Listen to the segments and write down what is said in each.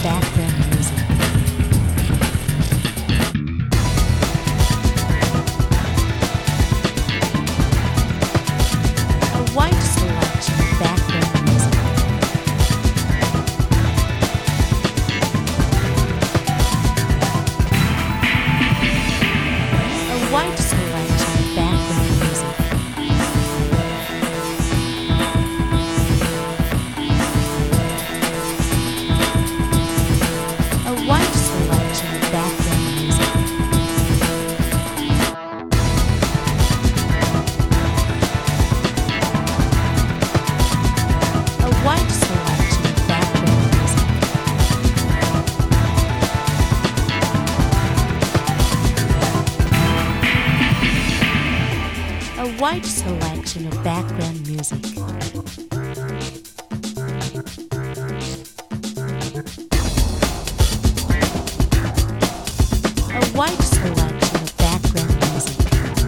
background music. A wide selection of background music. A wide selection of background music. A wide selection of background music. A wide selection of background music. A wide selection of background music. A wide selection of background music.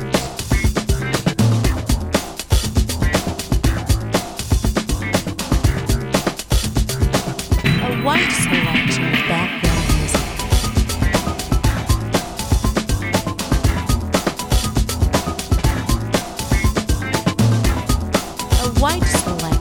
A wide selection of background music. A wide selection.